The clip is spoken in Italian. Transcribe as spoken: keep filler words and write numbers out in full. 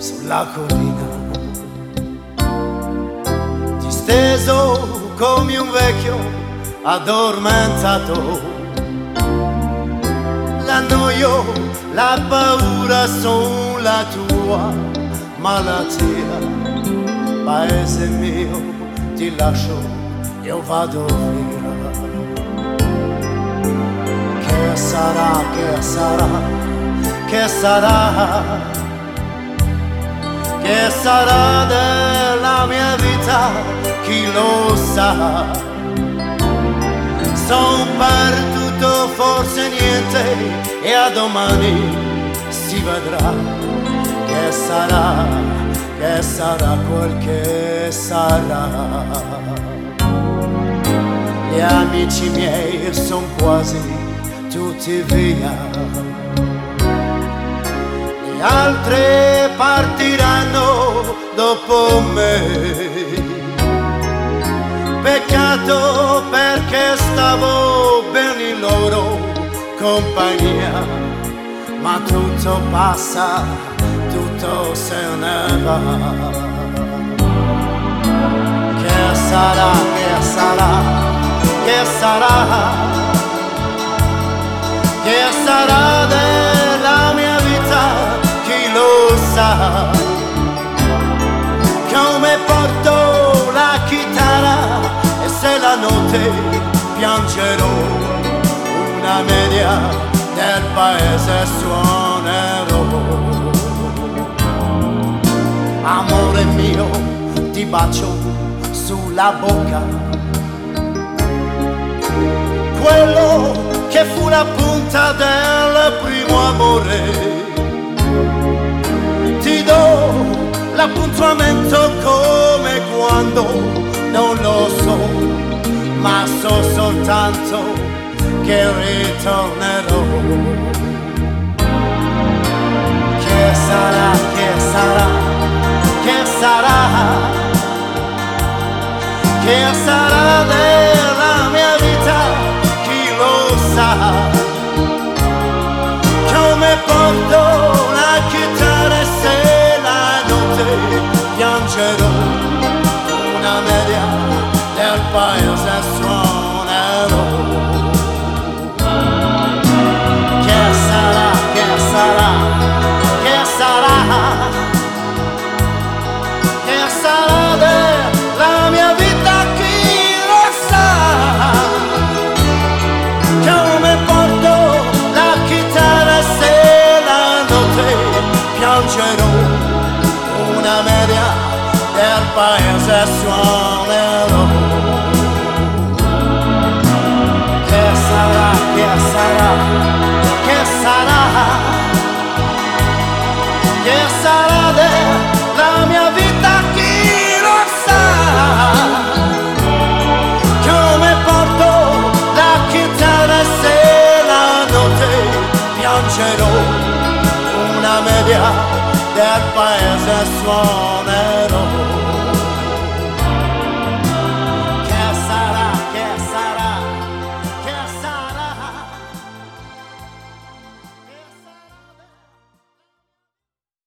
sulla collina, disteso come un vecchio addormentato. La noia, la paura sono la tua malattia. Paese mio, ti lascio, io vado via. Che sarà, che sarà, che sarà, che sarà della mia vita, chi lo sa. Son perduto, forse niente, e a domani si vedrà. Che sarà, che sarà quel che sarà. Gli amici miei son quasi tutti via, gli altri partiranno dopo me. Peccato perché stavo bene in loro compagnia, ma tutto passa, tutto se ne va. Che sarà, che sarà, che sarà, che sarà della mia vita, chi lo sa. Come porto la chitarra e se la notte piangerò, una media del paese suonerò. Amore mio, ti bacio sulla bocca, quello che fu la punta del primo amore. Ti do l'appuntamento come quando, non lo so, ma so soltanto che ritornerò. Che sarà, che sarà, che sarà, che sarà della mia vita, chi lo sa. Come porto la chitarra e se la notte piangerò, una media del paese suonerò. Che sarà, che sarà, che sarà, che sarà della mia vita, chi lo sa. Come porto la chitarra e se la notte piangerò, una media del paese suonerò. Che sarà, che sarà, che sarà, che sarà della mia vita, chi lo sa. Come porto la chitarra e se la notte piangerò, una media del paese suonerò.